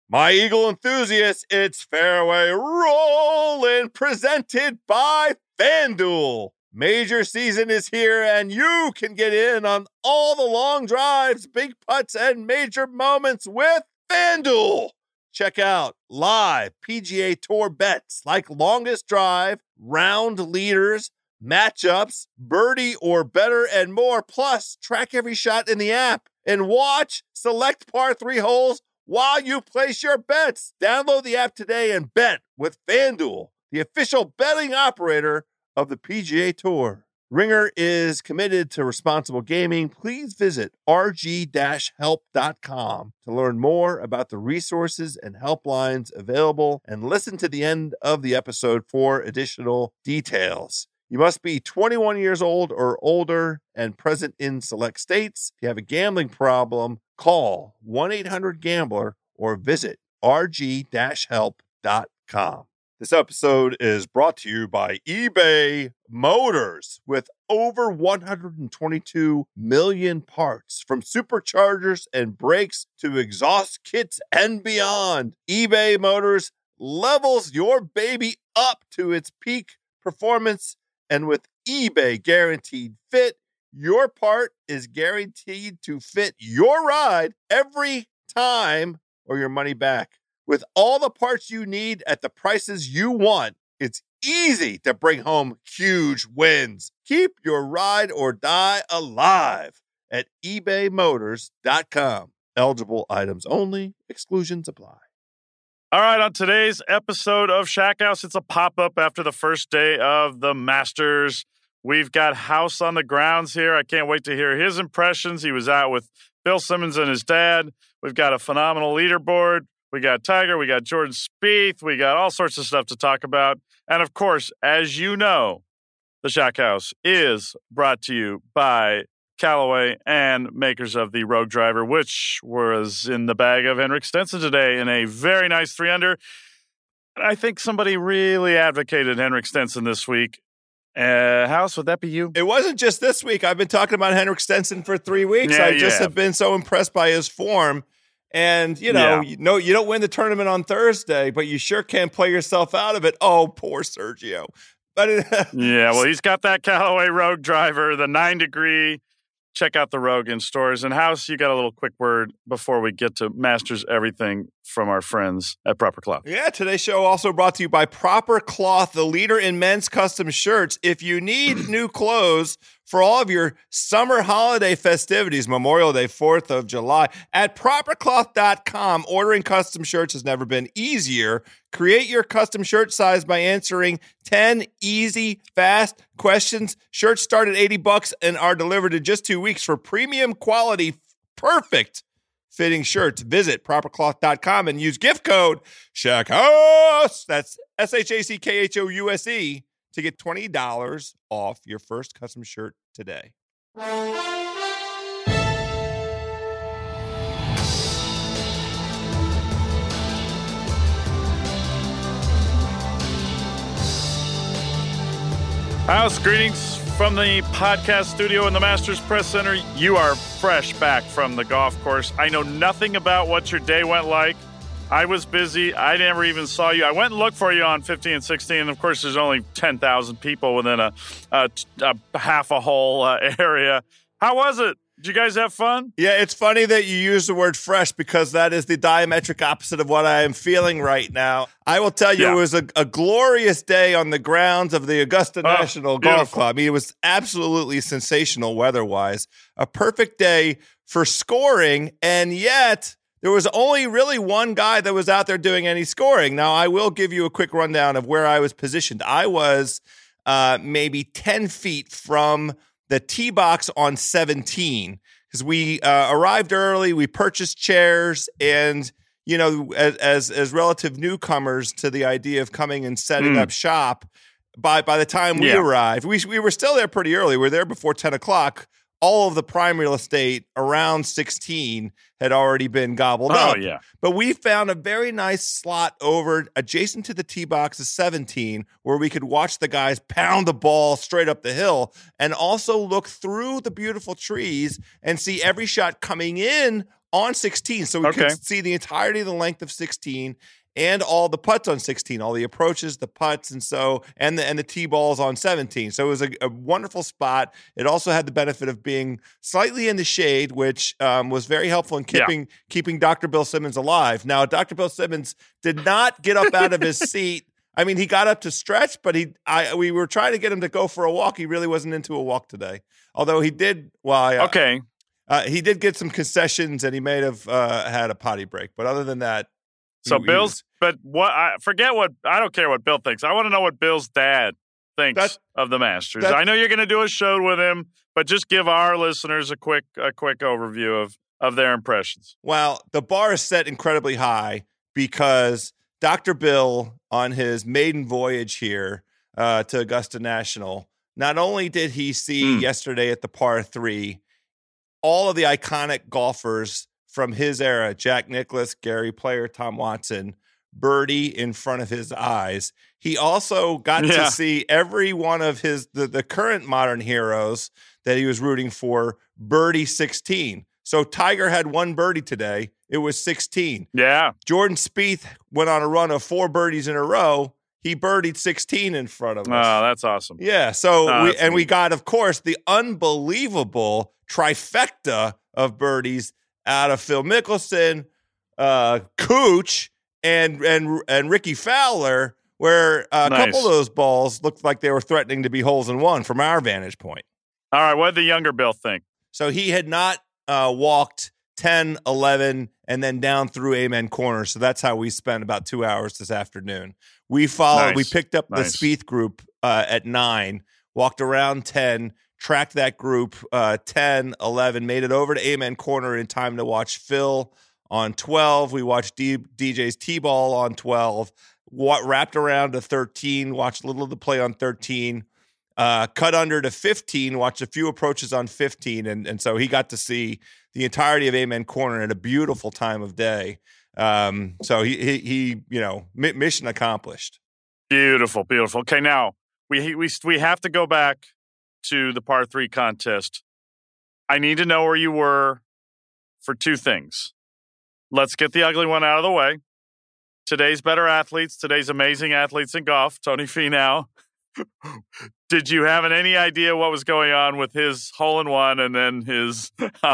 My Eagle enthusiasts, it's Fairway Rollin', presented by FanDuel. Major season is here, and you can get in on all the long drives, big putts, and major moments with FanDuel. Check out live PGA Tour bets like longest drive, round leaders, matchups, birdie or better, and more. Plus, track every shot in the app and watch select par 3 holes while you place your bets. Download the app today and bet with FanDuel, the official betting operator of the PGA Tour. Ringer is committed to responsible gaming. Please visit rg-help.com to learn more about the resources and helplines available and listen to the end of the episode for additional details. You must be 21 years old or older and present in select states. If you have a gambling problem, call 1-800-GAMBLER or visit rg-help.com. This episode is brought to you by eBay Motors. With over 122 million parts, from superchargers and brakes to exhaust kits and beyond, eBay Motors levels your baby up to its peak performance. And with eBay Guaranteed Fit, your part is guaranteed to fit your ride every time or your money back. With all the parts you need at the prices you want, it's easy to bring home huge wins. Keep your ride or die alive at ebaymotors.com. Eligible items only. Exclusions apply. All right, on today's episode of Shack House, it's a pop-up after the first day of the Masters. We've got House on the grounds here. I can't wait to hear his impressions. He was out with Bill Simmons and his dad. We've got a phenomenal leaderboard. We got Tiger. We got Jordan Spieth. We got all sorts of stuff to talk about. And, of course, as you know, the Shack House is brought to you by Callaway and makers of the Rogue Driver, which was in the bag of Henrik Stenson today in a very nice 3-under. I think somebody really advocated Henrik Stenson this week. House, would that be you? It wasn't just this week. I've been talking about Henrik Stenson for 3 weeks. I just have been so impressed by his form. And, you don't win the tournament on Thursday, but you sure can't play yourself out of it. Oh, poor Sergio. But he's got that Callaway Rogue Driver, the 9-degree. Check out the Rogue in stores. And House, you got a little quick word before we get to Masters Everything from our friends at Proper Cloth. Yeah, today's show also brought to you by Proper Cloth, the leader in men's custom shirts. If you need new clothes for all of your summer holiday festivities, Memorial Day, 4th of July, at propercloth.com, ordering custom shirts has never been easier. Create your custom shirt size by answering 10 easy, fast questions. Shirts start at $80 and are delivered in just 2 weeks for premium quality, perfect fitting shirts. Visit propercloth.com and use gift code SHACKHOUSE. That's SHACKHOUSE to get $20 off your first custom shirt today. House, greetings from the podcast studio in the Masters Press Center. You are fresh back from the golf course. I know nothing about what your day went like. I was busy. I never even saw you. I went and looked for you on 15 and 16. And of course, there's only 10,000 people within a half a whole area. How was it? Did you guys have fun? Yeah, it's funny that you use the word fresh because that is the diametric opposite of what I am feeling right now. I will tell you, It was a glorious day on the grounds of the Augusta National Golf Club. I mean, it was absolutely sensational weather-wise. A perfect day for scoring, and yet there was only really one guy that was out there doing any scoring. Now, I will give you a quick rundown of where I was positioned. I was maybe 10 feet from the tee box on 17 because we arrived early. We purchased chairs, and as relative newcomers to the idea of coming and setting up shop, by the time we arrived, we were still there pretty early. We were there before 10 o'clock. All of the prime real estate around 16 had already been gobbled up. Yeah. But we found a very nice slot over adjacent to the tee box of 17 where we could watch the guys pound the ball straight up the hill and also look through the beautiful trees and see every shot coming in on 16. So we could see the entirety of the length of 16 and all the putts on 16, all the approaches, the putts, and the tee balls on 17. So it was a wonderful spot. It also had the benefit of being slightly in the shade, which was very helpful in keeping Dr. Bill Simmons alive. Now, Dr. Bill Simmons did not get up out of his seat. I mean, he got up to stretch, but we were trying to get him to go for a walk. He really wasn't into a walk today, although he did. Well, he did get some concessions, and he may have had a potty break. But other than that. So but I don't care what Bill thinks. I want to know what Bill's dad thinks of the Masters. I know you're going to do a show with him, but just give our listeners a quick overview of their impressions. Well, the bar is set incredibly high because Dr. Bill, on his maiden voyage here to Augusta National, not only did he see yesterday at the par 3 all of the iconic golfers from his era, Jack Nicklaus, Gary Player, Tom Watson, birdie in front of his eyes. He also got to see every one of the current modern heroes that he was rooting for birdie 16. So Tiger had one birdie today. It was 16. Yeah. Jordan Spieth went on a run of 4 birdies in a row. He birdied 16 in front of us. Oh, that's awesome. Yeah. So we got, of course, the unbelievable trifecta of birdies out of Phil Mickelson, Cooch, and Ricky Fowler, where a couple of those balls looked like they were threatening to be holes in one from our vantage point. All right, what did the younger Bill think? So he had not walked 10, 11, and then down through Amen Corner. So that's how we spent about 2 hours this afternoon. We picked up the Spieth group at 9, walked around 10, tracked that group 10, 11, made it over to Amen Corner in time to watch Phil on 12. We watched DJ's T-ball on 12, wrapped around to 13, watched a little of the play on 13, cut under to 15, watched a few approaches on 15, and so he got to see the entirety of Amen Corner at a beautiful time of day. So he mission accomplished. Beautiful. Okay, now we have to go back to the par 3 contest. I need to know where you were for 2 things. Let's get the ugly one out of the way. Today's better athletes, today's amazing athletes in golf, Tony Finau. Did you have any idea what was going on with his hole-in-one and then his...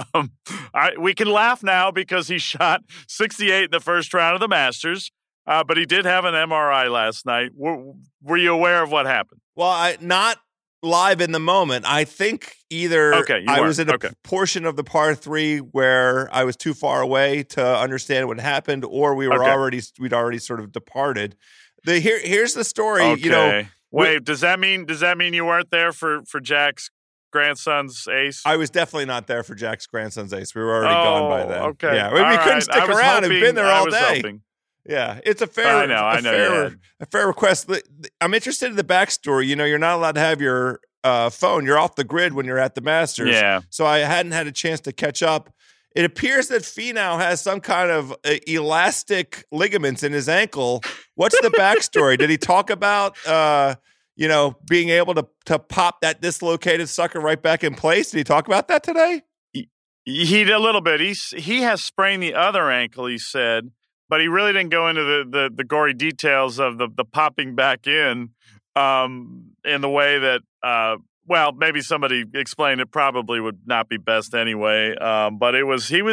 we can laugh now because he shot 68 in the first round of the Masters, but he did have an MRI last night. Were you aware of what happened? Well, not live in the moment. I think either I was in a portion of the par 3 where I was too far away to understand what happened, or we'd already sort of departed. Here's the story. Okay. Wait, does that mean you weren't there for Jack's grandson's ace? I was definitely not there for Jack's grandson's ace. We were already gone by then. Okay. Yeah, we couldn't stick around. We've been there all day. Hoping. Yeah, it's a fair request. I'm interested in the backstory. You're not allowed to have your phone. You're off the grid when you're at the Masters. Yeah. So I hadn't had a chance to catch up. It appears that Finau has some kind of elastic ligaments in his ankle. What's the backstory? Did he talk about being able to pop that dislocated sucker right back in place? Did he talk about that today? He did a little bit. He has sprained the other ankle, he said. But he really didn't go into the gory details of the popping back in the way that, maybe somebody explained it probably would not be best anyway. But he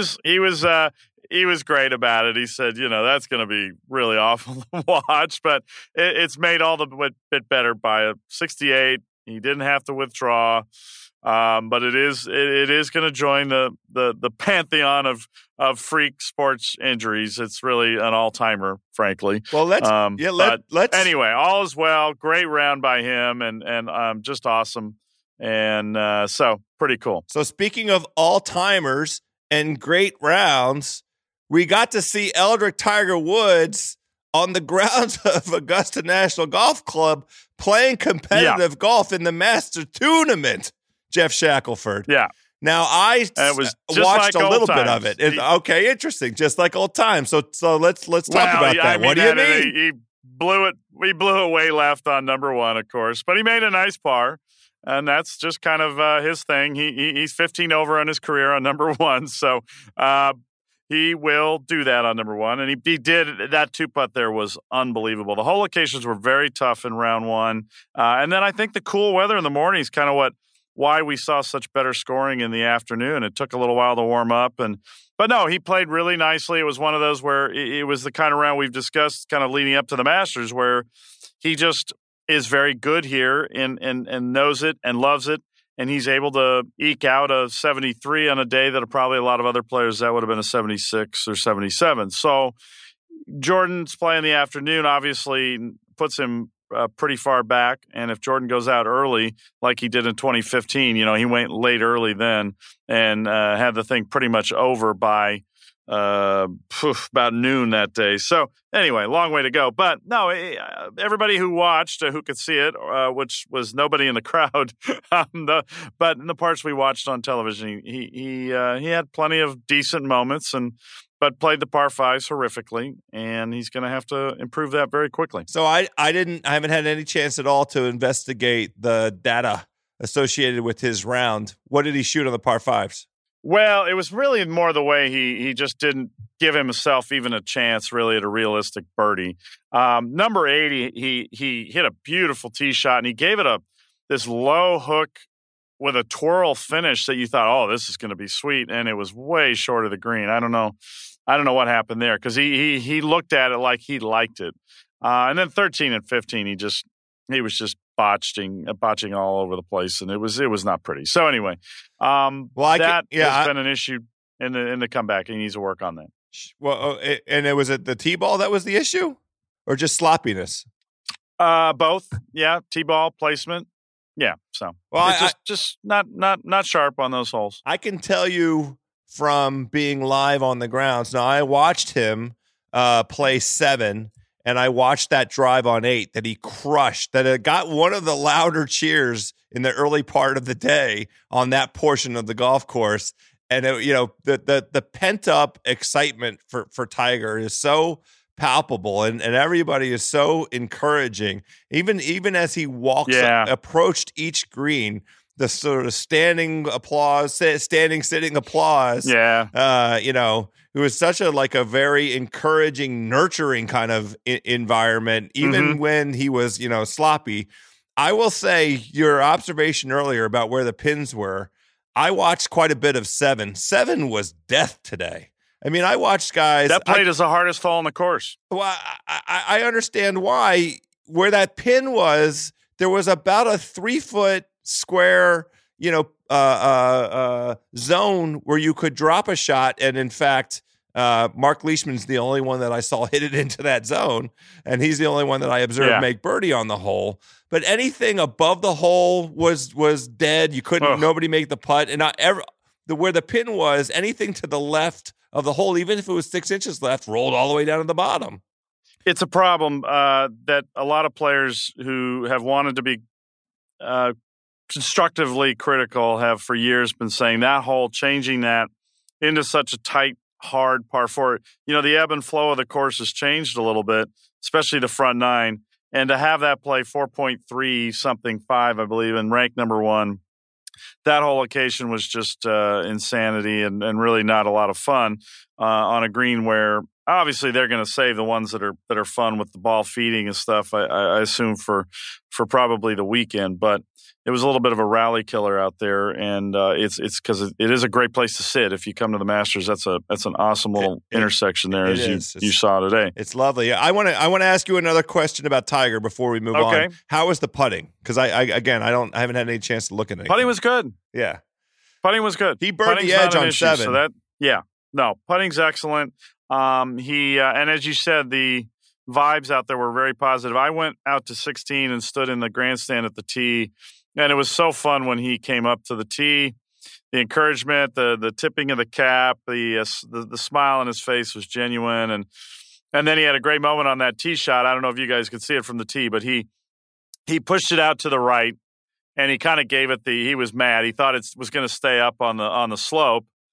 was great about it. He said, that's going to be really awful to watch, but it's made all the bit better by a 68. He didn't have to withdraw. But it is going to join the pantheon of freak sports injuries. It's really an all-timer, frankly. Well, let's anyway, all is well. Great round by him, and just awesome, and so pretty cool. So speaking of all-timers and great rounds, we got to see Eldrick Tiger Woods on the grounds of Augusta National Golf Club playing competitive golf in the Masters Tournament. Jeff Shackelford. Yeah. Now, I watched a little bit of it. Okay, interesting. Just like old times. So let's talk about that. What do you mean? He blew it. We blew it way left on number 1, of course, but he made a nice par, and that's just kind of his thing. He's 15 over in his career on number 1. So, he will do that on number one. And he did. That two-putt there was unbelievable. The hole locations were very tough in round one. And then I think the cool weather in the morning is kind of why we saw such better scoring in the afternoon. It took a little while to warm up. But no, he played really nicely. It was one of those where it was the kind of round we've discussed kind of leading up to the Masters where he just is very good here and knows it and loves it. And he's able to eke out a 73 on a day that probably a lot of other players, that would have been a 76 or 77. So Jordan's play in the afternoon obviously puts him pretty far back. And if Jordan goes out early, like he did in 2015, he went late early then and had the thing pretty much over by about noon that day. So anyway, long way to go. But no, everybody who watched, who could see it, which was nobody in the crowd, but in the parts we watched on television, he had plenty of decent moments but played the par fives horrifically, and he's going to have to improve that very quickly. So I haven't had any chance at all to investigate the data associated with his round. What did he shoot on the par fives? Well, it was really more the way he just didn't give himself even a chance really at a realistic birdie. Number 80, he hit a beautiful tee shot, and he gave it this low hook with a twirl finish that you thought, oh, this is going to be sweet, and it was way short of the green. I don't know what happened there because he looked at it like he liked it. And then 13 and 15, he was just botching all over the place, and it was not pretty. So anyway, has been an issue in the comeback. He needs to work on that. Well, and it was the tee ball that was the issue, or just sloppiness? Both. Yeah, tee ball placement. Yeah. So just not sharp on those holes. I can tell you from being live on the grounds. Now I watched him play 7. And I watched that drive on 8 that he crushed, that it got one of the louder cheers in the early part of the day on that portion of the golf course. And, the pent up excitement for Tiger is so palpable and everybody is so encouraging. Even as he walks, approached each green, the sort of standing, sitting applause. Yeah. It was such a very encouraging, nurturing kind of environment, even when he was, sloppy. I will say your observation earlier about where the pins were. I watched quite a bit of 7. 7 was death today. I mean, I watched guys. That plate is the hardest hole on the course. Well, I understand why. Where that pin was, there was about a 3-foot square, zone where you could drop a shot. And in fact, Mark Leishman's the only one that I saw hit it into that zone. And he's the only one that I observed make birdie on the hole. But anything above the hole was dead. You couldn't, nobody make the putt. And where the pin was, anything to the left of the hole, even if it was 6 inches left, rolled all the way down to the bottom. It's a problem that a lot of players who have wanted to be constructively critical have for years been saying that hole, changing that into such a tight, hard par 4. The ebb and flow of the course has changed a little bit, especially the front 9. And to have that play 4.3 something 5, I believe, and rank number 1, that whole location was just insanity and really not a lot of fun on a green where obviously they're going to save the ones that are fun with the ball feeding and stuff. I assume for probably the weekend, but it was a little bit of a rally killer out there, and it's because it is a great place to sit. If you come to the Masters, that's an awesome little intersection there, as you saw today. It's lovely. I want to ask you another question about Tiger before we move on. How was the putting? Because I haven't had any chance to look at it. Putting was good. Yeah, putting was good. He burned the edge on 7. So putting's excellent. And as you said, the vibes out there were very positive. I went out to 16 and stood in the grandstand at the tee, and it was so fun when he came up to the tee. The encouragement, the tipping of the cap, the smile on his face was genuine, and then he had a great moment on that tee shot. I don't know if you guys could see it from the tee, but he pushed it out to the right, and he kind of gave it he was mad. He thought it was going to stay up on the slope.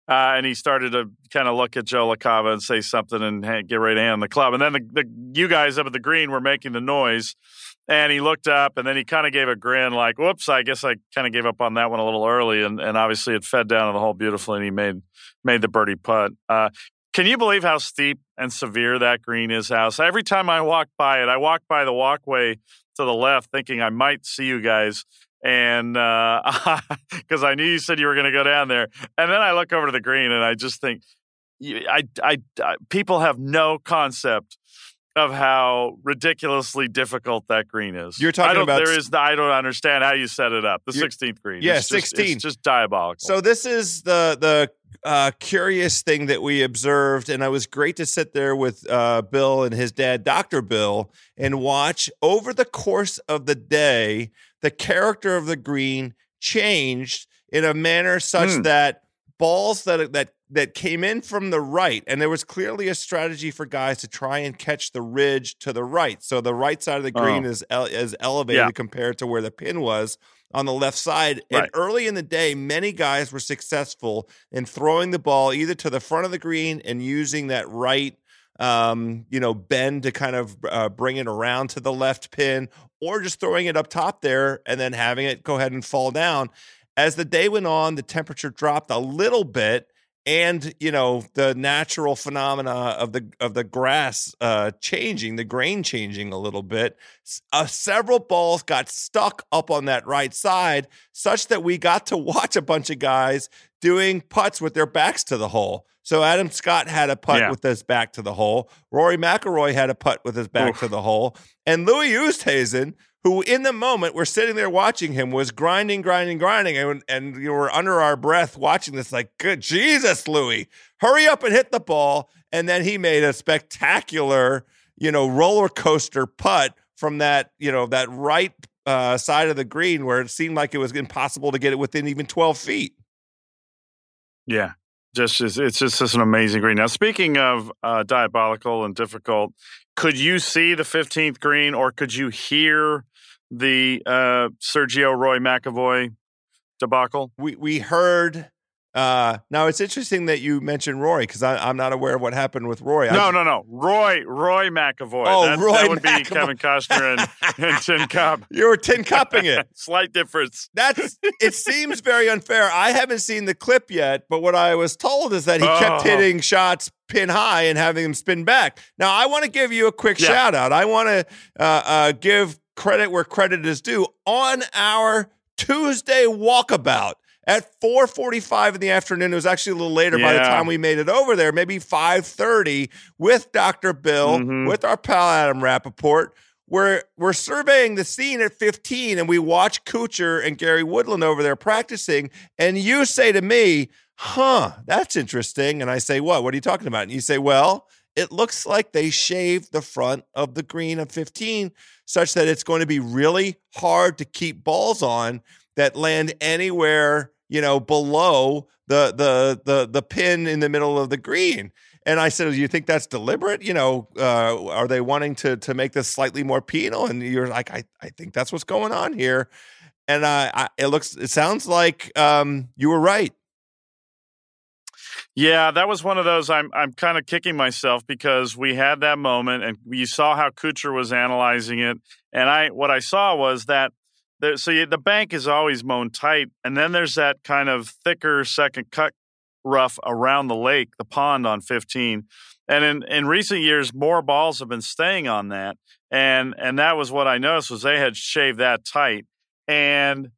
And he started to kind of look at Joe LaCava and say something and get ready to hand the club. And then you guys up at the green were making the noise. And he looked up, and then he kind of gave a grin like, whoops, I guess I kind of gave up on that one a little early. And obviously it fed down to the hole beautifully, and he made the birdie putt. Can you believe how steep and severe that green is, House? Every time I walk by it, I walk by the walkway to the left thinking I might see you guys. And because I knew you said you were going to go down there. And then I look over to the green, and I just think, people have no concept of how ridiculously difficult that green is. You're talking about... I don't understand how you set it up. The 16th green. Yeah, it's 16. It's just diabolical. So this is the curious thing that we observed, and it was great to sit there with Bill and his dad, Dr. Bill, and watch over the course of the day, the character of the green changed in a manner such that balls that came in from the right, and there was clearly a strategy for guys to try and catch the ridge to the right. So the right side of the green is elevated compared to where the pin was on the left side. Right. And early in the day, many guys were successful in throwing the ball either to the front of the green and using that right bend to kind of bring it around to the left pin, or just throwing it up top there and then having it go ahead and fall down. As the day went on, the temperature dropped a little bit, and the natural phenomena of the grass changing, the grain changing a little bit. Several balls got stuck up on that right side, such that we got to watch a bunch of guys doing putts with their backs to the hole. So Adam Scott had a putt with his back to the hole. Rory McIlroy had a putt with his back to the hole, and Louis Oosthuizen, who in the moment we're sitting there watching him, was grinding, and you were under our breath watching this like, good Jesus, Louis, hurry up and hit the ball. And then he made a spectacular, roller coaster putt from that, that right side of the green where it seemed like it was impossible to get it within even 12 feet. Yeah. It's just an amazing green. Now, speaking of diabolical and difficult, could you see the 15th green, or could you hear the Sergio Roy McAvoy debacle? We heard. Now, it's interesting that you mentioned Rory, because I'm not aware of what happened with Rory. No. Roy McAvoy. Oh, Roy that would McAvoy. be Kevin Costner and Tin Cup. You were tin cupping it. Slight difference. It seems very unfair. I haven't seen the clip yet, but what I was told is that he kept hitting shots pin high and having them spin back. Now, I want to give you a quick shout out. I want to give credit where credit is due. On our Tuesday walkabout at 4:45 in the afternoon, it was actually a little later by the time we made it over there, maybe 5:30, with Dr. Bill, with our pal Adam Rappaport. We're surveying the scene at 15, and we watch Kuchar and Gary Woodland over there practicing, and you say to me, that's interesting. And I say, what are you talking about? And you say, well, it looks like they shaved the front of the green of 15 such that it's going to be really hard to keep balls on that land anywhere, below the pin in the middle of the green. And I said, do you think that's deliberate? Are they wanting to make this slightly more penal? And you're like, I think that's what's going on here. And it sounds like you were right. Yeah, that was one of those. I'm kind of kicking myself because we had that moment, and you saw how Kuchar was analyzing it, and what I saw was that the bank is always mown tight, and then there's that kind of thicker second cut rough around the lake, the pond on 15, and in recent years, more balls have been staying on that, and that was what I noticed was they had shaved that tight, and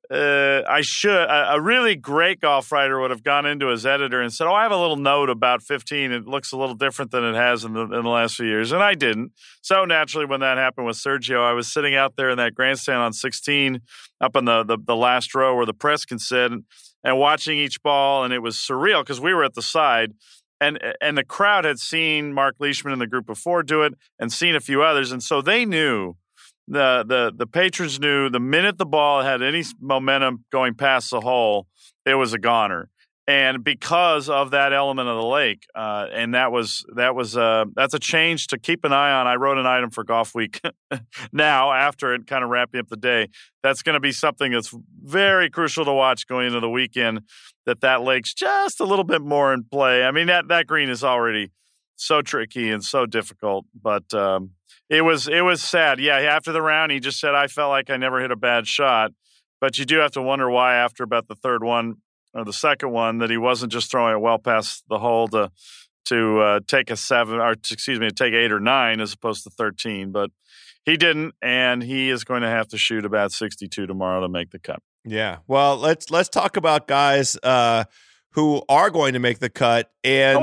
a really great golf writer would have gone into his editor and said, I have a little note about 15. It looks a little different than it has in the last few years. And I didn't. So naturally, when that happened with Sergio, I was sitting out there in that grandstand on 16 up in the last row where the press can sit and watching each ball. And it was surreal because we were at the side. And the crowd had seen Mark Leishman and the group before do it and seen a few others. And so they knew. The patrons knew the minute the ball had any momentum going past the hole, it was a goner. And because of that element of the lake, and that's a change to keep an eye on. I wrote an item for Golf Week now after it, kind of wrapping up the day. That's going to be something that's very crucial to watch going into the weekend, that lake's just a little bit more in play. I mean, that green is already so tricky and so difficult, but it was sad. Yeah, after the round, he just said, I felt like I never hit a bad shot. But you do have to wonder why after about the third one, or the second one, that he wasn't just throwing it well past the hole to take take 8 or 9 as opposed to 13. But he didn't, and he is going to have to shoot about 62 tomorrow to make the cut. Yeah. Well, let's talk about guys who are going to make the cut, and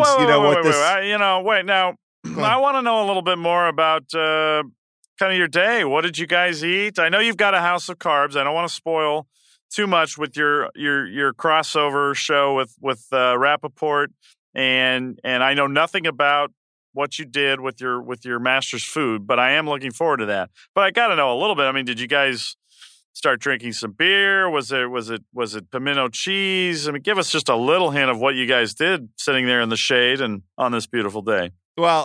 wait. Now, I want to know a little bit more about kind of your day. What did you guys eat? I know you've got a house of carbs. I don't want to spoil too much with your crossover show with Rappaport, and I know nothing about what you did with your Masters food, but I am looking forward to that. But I got to know a little bit. I mean, did you guys start drinking some beer? Was it pimento cheese? I mean, give us just a little hint of what you guys did sitting there in the shade and on this beautiful day. Well,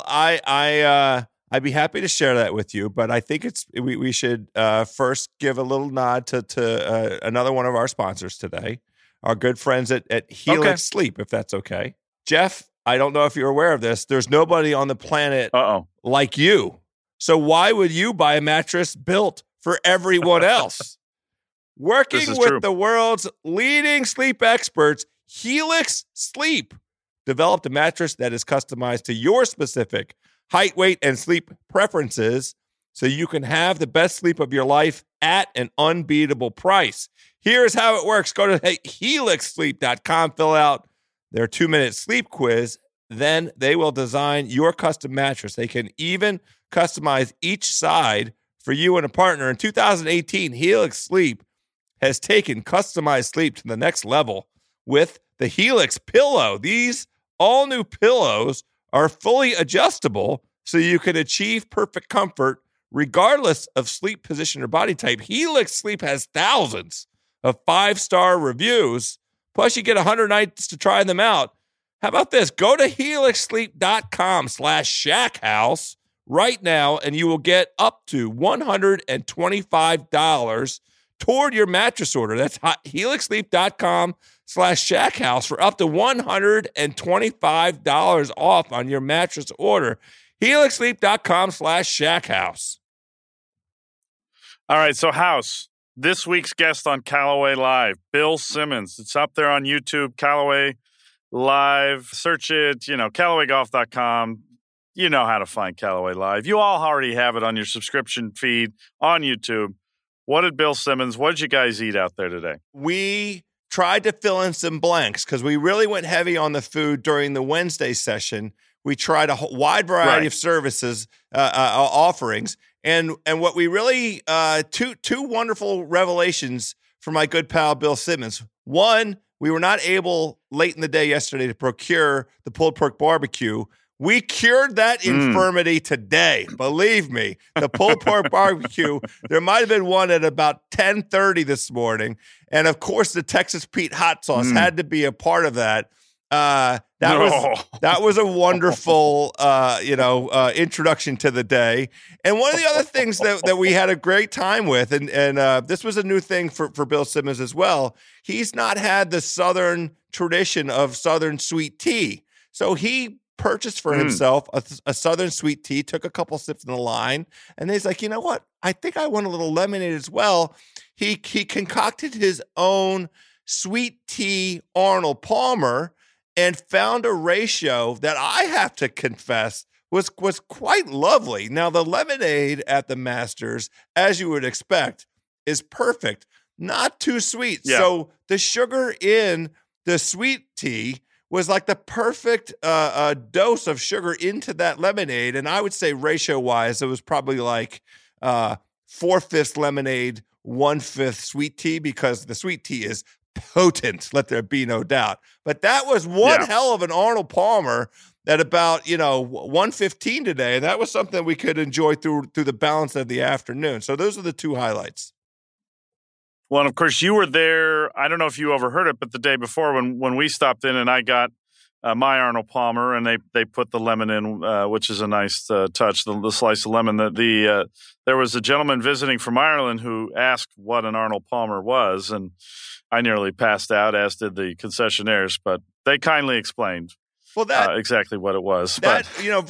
I'd be happy to share that with you, but I think we should first give a little nod to another one of our sponsors today, our good friends at Helix Sleep, if that's okay. Jeff, I don't know if you're aware of this. There's nobody on the planet like you. So why would you buy a mattress built for everyone else? Working with the world's leading sleep experts, Helix Sleep developed a mattress that is customized to your specific height, weight, and sleep preferences so you can have the best sleep of your life at an unbeatable price. Here's how it works. Go to helixsleep.com, fill out their 2-minute sleep quiz. Then they will design your custom mattress. They can even customize each side for you and a partner. In 2018, Helix Sleep has taken customized sleep to the next level with the Helix Pillow. These all-new pillows are fully adjustable so you can achieve perfect comfort regardless of sleep position or body type. Helix Sleep has thousands of 5-star reviews. Plus, you get 100 nights to try them out. How about this? Go to helixsleep.com/shackhouse right now, and you will get up to $125 toward your mattress order. That's helixsleep.com/shackhouse for up to $125 off on your mattress order. helixsleep.com/shackhouse. All right, so House, this week's guest on Callaway Live, Bill Simmons. It's up there on YouTube, Callaway Live. Search it, CallawayGolf.com. You know how to find Callaway Live. You all already have it on your subscription feed on YouTube. What did Bill Simmons, what did you guys eat out there today? We tried to fill in some blanks because we really went heavy on the food during the Wednesday session. We tried a wide variety of services, offerings. And what we really, two wonderful revelations for my good pal, Bill Simmons. One, we were not able late in the day yesterday to procure the pulled pork barbecue. We cured that infirmity today. Believe me, the pulled pork barbecue, there might have been one at about 10:30 this morning. And of course, the Texas Pete hot sauce had to be a part of that. That was a wonderful, introduction to the day. And one of the other things that we had a great time with, and this was a new thing for Bill Simmons as well. He's not had the Southern tradition of Southern sweet tea. So he purchased for himself a Southern sweet tea, took a couple sips in the line, and he's like, you know what? I think I want a little lemonade as well. He concocted his own sweet tea Arnold Palmer and found a ratio that I have to confess was quite lovely. Now, the lemonade at the Masters, as you would expect, is perfect. Not too sweet. Yeah. So the sugar in the sweet tea was like the perfect dose of sugar into that lemonade. And I would say ratio-wise, it was probably like 4/5 lemonade, 1/5 sweet tea, because the sweet tea is potent, let there be no doubt. But that was one hell of an Arnold Palmer at about 1:15 today, and that was something we could enjoy through the balance of the afternoon. So those are the two highlights. Well, and of course, you were there. I don't know if you overheard it, but the day before when we stopped in and I got my Arnold Palmer and they put the lemon in, which is a nice touch, the slice of lemon. There was a gentleman visiting from Ireland who asked what an Arnold Palmer was, and I nearly passed out, as did the concessionaires, but they kindly explained. Well, exactly what it was. That,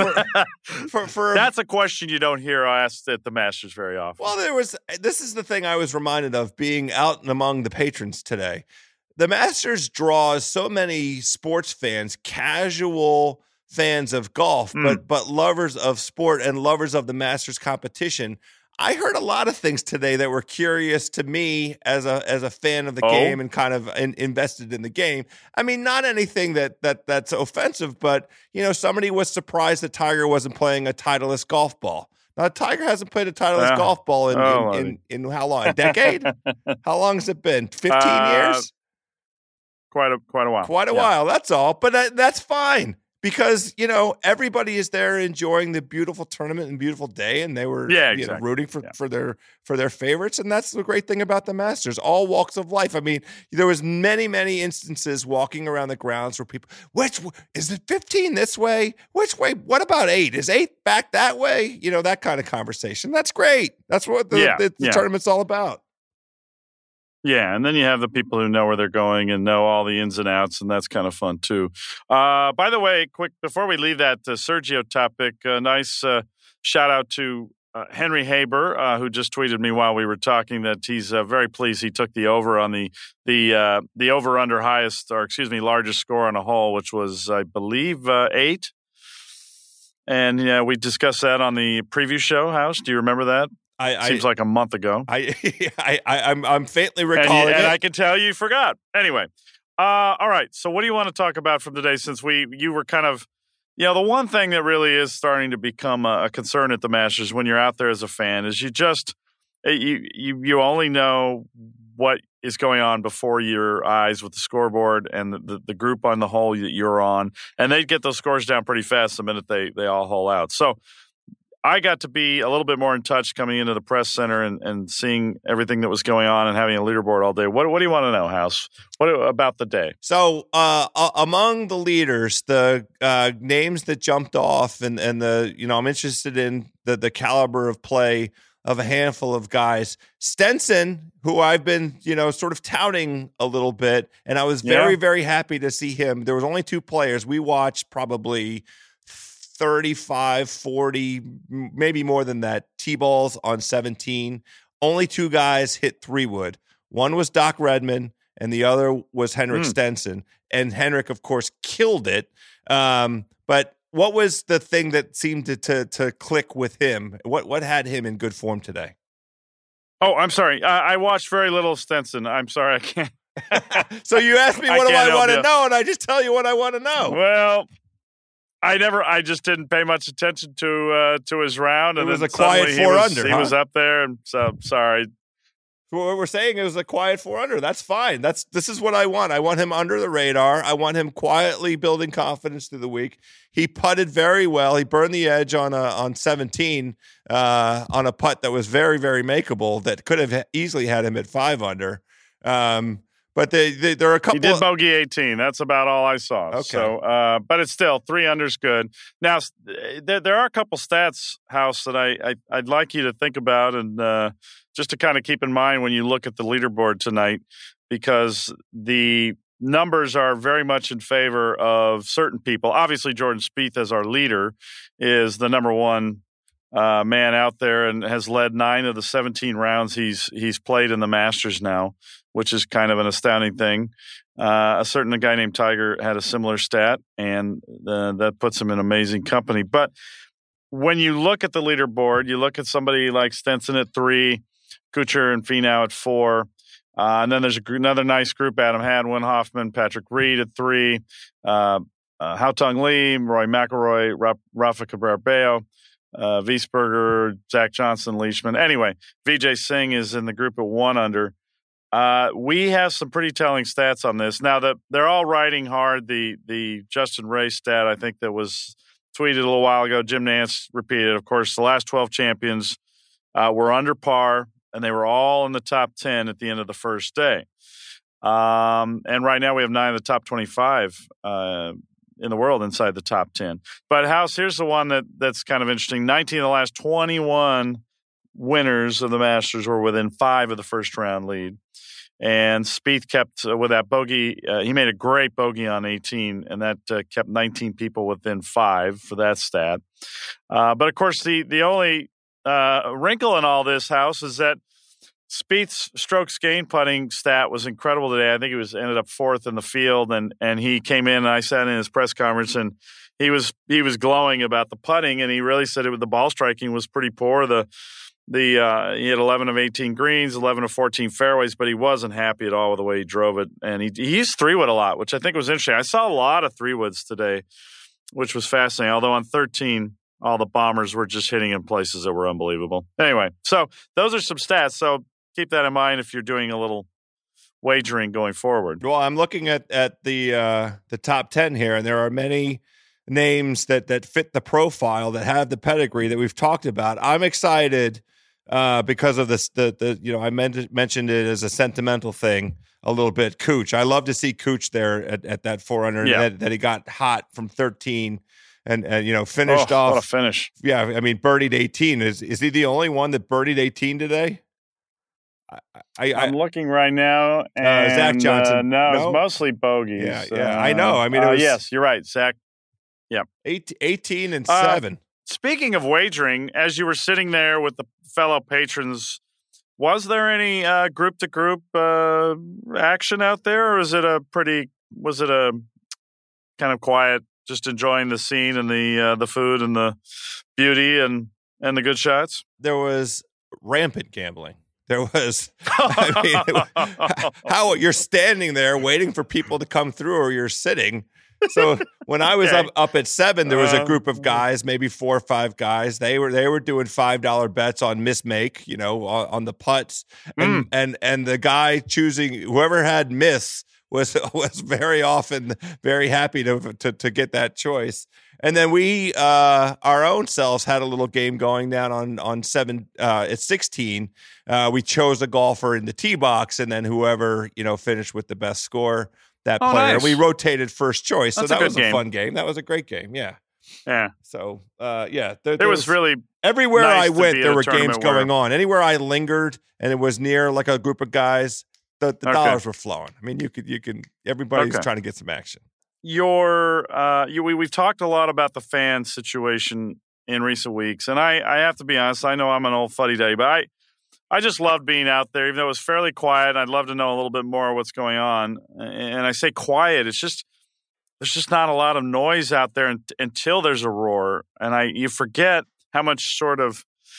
for that's a question you don't hear asked at the Masters very often. Well, this is the thing I was reminded of being out and among the patrons today. The Masters draws so many sports fans, casual fans of golf, but lovers of sport and lovers of the Masters competition. I heard a lot of things today that were curious to me as a fan of the game and kind of invested in the game. I mean, not anything that's offensive, but somebody was surprised that Tiger wasn't playing a Titleist golf ball. Now, Tiger hasn't played a Titleist golf ball in how long? A decade? How long has it been? 15 years? Quite a while. Quite a while. That's all. But that's fine. Because, everybody is there enjoying the beautiful tournament and beautiful day, and they were rooting for their favorites. And that's the great thing about the Masters, all walks of life. I mean, there was many, many instances walking around the grounds where people, is it 15 this way? Which way? What about 8? Is 8 back that way? That kind of conversation. That's great. That's what the tournament's all about. Yeah, and then you have the people who know where they're going and know all the ins and outs, and that's kind of fun too. By the way, quick before we leave that Sergio topic, nice shout out to Henry Haber, who just tweeted me while we were talking that he's very pleased he took the over on the over under largest score on a hole, which was I believe 8. And we discussed that on the preview show. House, do you remember that? Seems like a month ago. I'm faintly recalling and I can tell you forgot. Anyway, all right. So what do you want to talk about from today? Since you were kind of, the one thing that really is starting to become a concern at the Masters when you're out there as a fan is you only know what is going on before your eyes with the scoreboard and the group on the hole that you're on, and they get those scores down pretty fast the minute they all hole out. So I got to be a little bit more in touch coming into the press center and seeing everything that was going on and having a leaderboard all day. What do you want to know, House? What about the day? So among the leaders, the names that jumped off and the I'm interested in the caliber of play of a handful of guys. Stenson, who I've been sort of touting a little bit, and I was very, very happy to see him. There was only 2 players. We watched probably 35, 40, maybe more than that, T-balls on 17. Only 2 guys hit 3-wood. One was Doc Redman, and the other was Henrik Stenson. And Henrik, of course, killed it. But what was the thing that seemed to click with him? What had him in good form today? Oh, I'm sorry. I watched very little Stenson. I'm sorry, I can't. So you asked me what do I want to know, and I just tell you what I want to know. Well, I just didn't pay much attention to his round. And it was a quiet 4 under. He was up there, and so sorry. What we're saying, it was a quiet 4 under. That's fine. This is what I want. I want him under the radar. I want him quietly building confidence through the week. He putted very well. He burned the edge on 17 on a putt that was very, very makeable that could have easily had him at 5 under. But there are a couple. He did bogey 18. That's about all I saw. Okay. So, but it's still 3 under's good. Now, there are a couple stats, House, that I'd like you to think about and just to kind of keep in mind when you look at the leaderboard tonight, because the numbers are very much in favor of certain people. Obviously, Jordan Spieth, as our leader, is the number one man out there and has led 9 of the 17 rounds he's played in the Masters now, which is kind of an astounding thing. A guy named Tiger had a similar stat, and that puts him in amazing company. But when you look at the leaderboard, you look at somebody like Stenson at 3, Kuchar and Finau at 4, and then there's another nice group: Adam Hadwin, Hoffman, Patrick Reed at 3, Haotong Li, Rory McIlroy, Rafa Cabrera-Bello, Wiesberger, Zach Johnson, Leishman. Anyway, Vijay Singh is in the group at 1 under. We have some pretty telling stats on this. Now that they're all riding hard, the Justin Ray stat, I think that was tweeted a little while ago, Jim Nantz repeated, of course, the last 12 champions were under par and they were all in the top 10 at the end of the first day. And right now we have 9 of the top 25 in the world inside the top 10. But House, here's the one that's kind of interesting. 19 of the last 21 winners of the Masters were within 5 of the first round lead. And Spieth kept with that bogey. He made a great bogey on 18, and that kept 19 people within 5 for that stat. But of course, the only wrinkle in all this, House, is that Spieth's strokes gained putting stat was incredible today. I think he ended up 4th in the field, and he came in, and I sat in his press conference, and he was glowing about the putting, and he really said the ball striking was pretty poor. He had 11 of 18 greens, 11 of 14 fairways, but he wasn't happy at all with the way he drove it. And he used 3-wood a lot, which I think was interesting. I saw a lot of 3-woods today, which was fascinating. Although on 13, all the bombers were just hitting in places that were unbelievable. Anyway, so those are some stats. So keep that in mind if you're doing a little wagering going forward. Well, I'm looking at the top 10 here, and there are many names that fit the profile, that have the pedigree that we've talked about. I'm excited because of this. I mentioned it as a sentimental thing a little bit. Cooch, I love to see Cooch there at that 400. Yeah. That he got hot from 13 and finished off. What a finish! Yeah, I mean, birdied 18. Is he the only one that birdied 18 today? I'm looking right now, and Zach Johnson. No, it's mostly bogeys. Yeah, I know. I mean, yes, you're right, Zach. Yeah, 18 and 7. Speaking of wagering, as you were sitting there with the fellow patrons, was there any group-to-group action out there, or was it a kind of quiet, just enjoying the scene and the food and the beauty and the good shots? There was rampant gambling. There was, how you're standing there waiting for people to come through, or you're sitting. So when I was up at 7, there was a group of guys, maybe 4 or 5 guys. They were doing $5 bets on mismake, on the putts, and the guy choosing whoever had miss was very often very happy to get that choice. And then we our own selves had a little game going down on 7 at 16. We chose a golfer in the tee box, and then whoever finished with the best score, that player. Nice. We rotated first choice. That's so that was game. A fun game. That was a great game. Yeah. Yeah. So, there was really everywhere nice I went, there were games where... going on. Anywhere I lingered and it was near like a group of guys, the dollars were flowing. I mean, everybody's trying to get some action. We've talked a lot about the fan situation in recent weeks, and I have to be honest. I know I'm an old fuddy-duddy, but I just loved being out there, even though it was fairly quiet. I'd love to know a little bit more of what's going on. And I say quiet, there's just not a lot of noise out there until there's a roar. And you forget how much sort of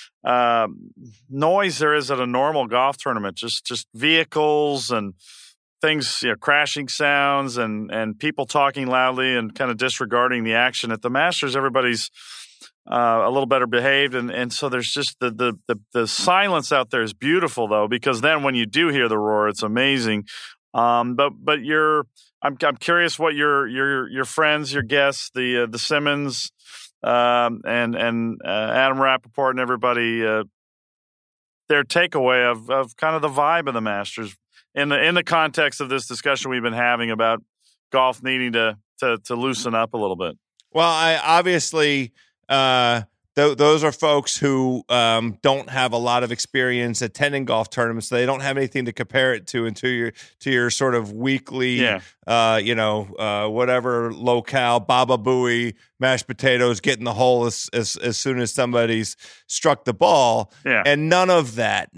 noise there is at a normal golf tournament. Just vehicles and things, crashing sounds and people talking loudly and kind of disregarding the action. At the Masters, everybody's a little better behaved, and so there's just the silence out there is beautiful, though, because then when you do hear the roar, it's amazing. But I'm curious what your friends, your guests, the Simmons and Adam Rappaport and everybody, their takeaway of kind of the vibe of the Masters in the context of this discussion we've been having about golf needing to loosen up a little bit. Well, I obviously. Those are folks who don't have a lot of experience attending golf tournaments. So they don't have anything to compare it to to your sort of weekly, whatever locale, Baba Booey, mashed potatoes, get in the hole as soon as somebody's struck the ball. Yeah. And none of that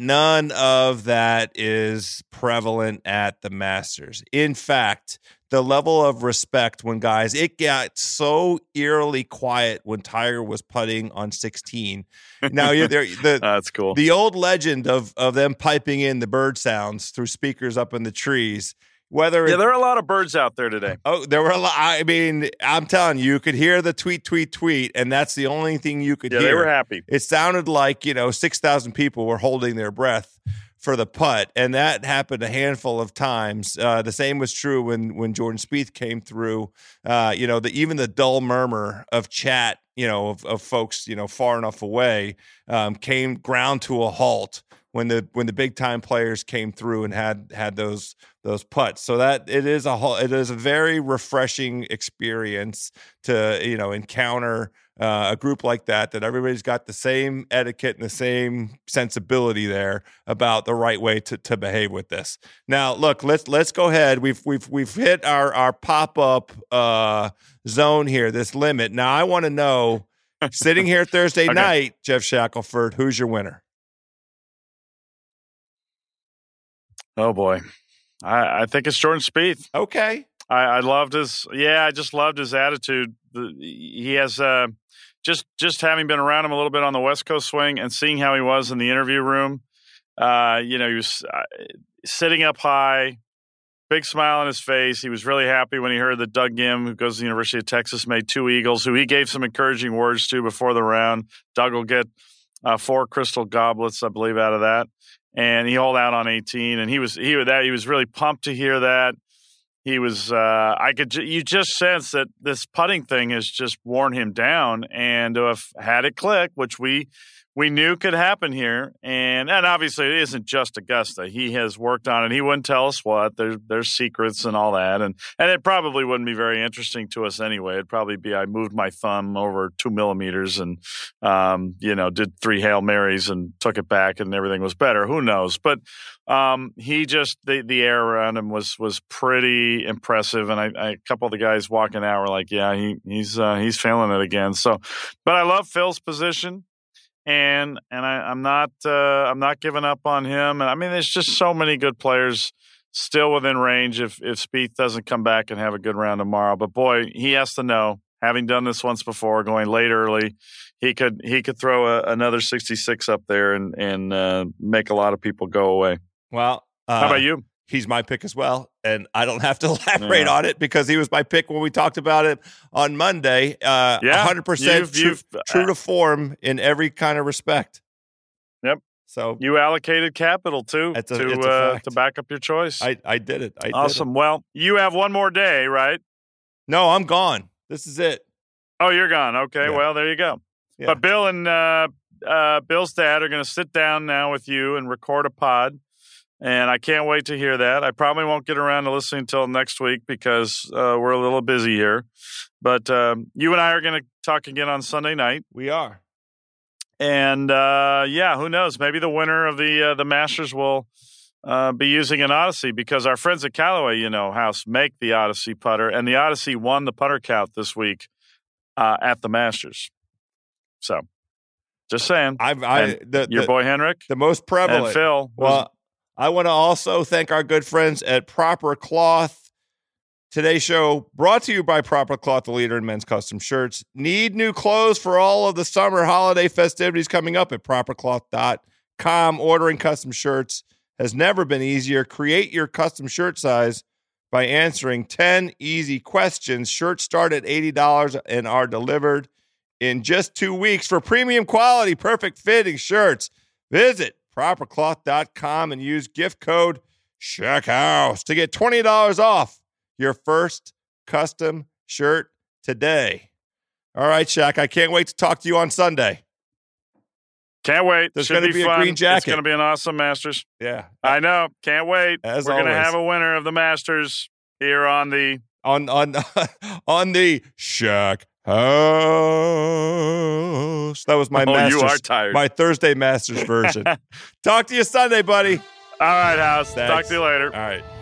is prevalent at the Masters. In fact, the level of respect it got so eerily quiet when Tiger was putting on 16. Now that's cool. The old legend of them piping in the bird sounds through speakers up in the trees. There are a lot of birds out there today. Oh, there were a lot. I mean, I'm telling you could hear the tweet, and that's the only thing you could hear. They were happy. It sounded like 6,000 people were holding their breath for the putt, and that happened a handful of times. The same was true when Jordan Spieth came through. Even the dull murmur of chat, of folks, far enough away, came ground to a halt when the big time players came through and had those putts. So that it is a very refreshing experience to encounter a group like that everybody's got the same etiquette and the same sensibility there about the right way to behave with this. Now, look, let's go ahead. We've hit our pop-up zone here, this limit. Now, I want to know, sitting here Thursday night, Geoff Shackelford, who's your winner? Oh boy, I think it's Jordan Spieth. Okay, I loved I just loved his attitude. He has just having been around him a little bit on the West Coast swing and seeing how he was in the interview room. He was sitting up high, big smile on his face. He was really happy when he heard that Doug Gim, who goes to the University of Texas, made 2 eagles, who he gave some encouraging words to before the round. Doug will get 4 crystal goblets, I believe, out of that. And he holed out on 18, and he was really pumped to hear that. He was you just sense that this putting thing has just worn him down, and to have had it click, which we knew could happen here, and obviously it isn't just Augusta. He has worked on it. He wouldn't tell us what. There's secrets and all that, and it probably wouldn't be very interesting to us anyway. It'd probably be I moved my thumb over 2 millimeters and did 3 Hail Marys and took it back and everything was better. Who knows? But he just the air around him was pretty impressive, and a couple of the guys walking out were like, yeah, he's feeling it again. So, but I love Phil's position. And I'm not giving up on him. And I mean, there's just so many good players still within range if Spieth doesn't come back and have a good round tomorrow. But boy, he has to know, having done this once before, going late early, he could throw another 66 up there and make a lot of people go away. Well, how about you? He's my pick as well, and I don't have to elaborate on it because he was my pick when we talked about it on Monday. 100% true to form in every kind of respect. Yep. So you allocated capital too to back up your choice. I did it. Awesome. Well, you have one more day, right? No, I'm gone. This is it. Oh, you're gone. Okay. Yeah. Well, there you go. Yeah. But Bill and Bill's dad are going to sit down now with you and record a pod. And I can't wait to hear that. I probably won't get around to listening until next week because we're a little busy here. But you and I are going to talk again on Sunday night. We are. And, who knows? Maybe the winner of the Masters will be using an Odyssey because our friends at Callaway, House, make the Odyssey putter. And the Odyssey won the putter count this week at the Masters. So, just saying. Your boy Henrik. The most prevalent. And Phil. I want to also thank our good friends at Proper Cloth. Today's show brought to you by Proper Cloth, the leader in men's custom shirts. Need new clothes for all of the summer holiday festivities coming up at propercloth.com. Ordering custom shirts has never been easier. Create your custom shirt size by answering 10 easy questions. Shirts start at $80 and are delivered in just 2 weeks for premium quality, perfect fitting shirts. Visit propercloth.com and use gift code SHACKHOUSE to get $20 off your first custom shirt today. All right, Shaq, I can't wait to talk to you on Sunday. Can't wait. There's going to be fun. A green jacket. It's going to be an awesome Masters. Yeah. I know. Can't wait. As We're going to have a winner of the Masters here on the on the Shaq House. That was my Masters. You are tired. My Thursday Masters version. Talk to you Sunday, buddy. All right, House. Thanks. Talk to you later. All right.